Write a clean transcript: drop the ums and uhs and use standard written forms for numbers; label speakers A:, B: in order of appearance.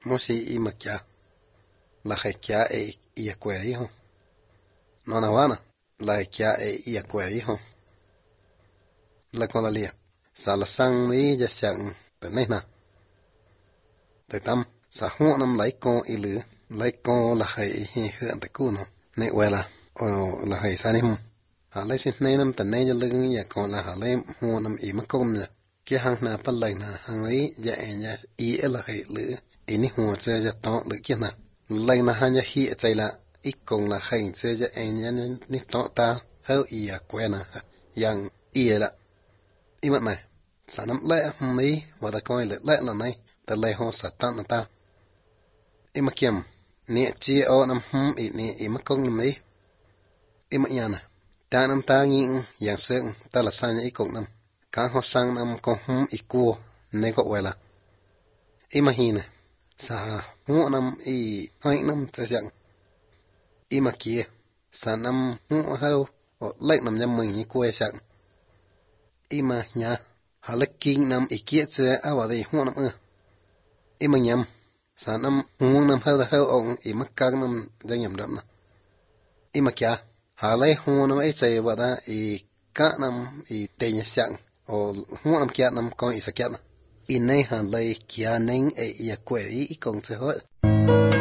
A: Mosi ima kia. La he kia e ia kwe iho. Nona wana. La he kia e ia kwe iho. La kola lia. Sa la sang ni ja siang te nehna. Te tam. Sa huonam lai kon ilu. Lai kon la he hi huan te kuno. Ne wela. O la he sanihum. Ha lai sin nenam te neja lưng ya kon la ha lai huonam ima kom na. Kia hang na pa lai na hang lai ja enya i e la he lu. Ini huo tse ja tong lu kia na. Lai na hang ja hi e chay la. I kong la hay tse ja enya ni tong ta. Hau iya kwe na. Yang iya la. Ima này. Sa nam lai hong ni. Wada koi le lai la này. Ta lai hong sa tang na ta. Ima kiam. Ni chia o nam hum i ni ima kong ni mai. Ima yana. Ta nam ta ngin yang seng. Ta la sa nya i kong nam. Kang ho sang nam kong hum i kuo. Ne ko wela. Ima hina. Sa huo nam i hain nam tse siang. Ima kia. Sa nam huo hao. O lai nam nham mình i kue siang. Ima nha. Ha la king nam i kia tse awa di huo nam ư. Ima nham. Sa nam huo nam hao da hao ong i makang nam da nham đậm na. Ima kia. Ha lai huo nam ai tse wada i ka nam i te nya siang. O huo nam kia nam kong i sa kia na. I nei han lai kia neng e ia kwe i kong tse hoi.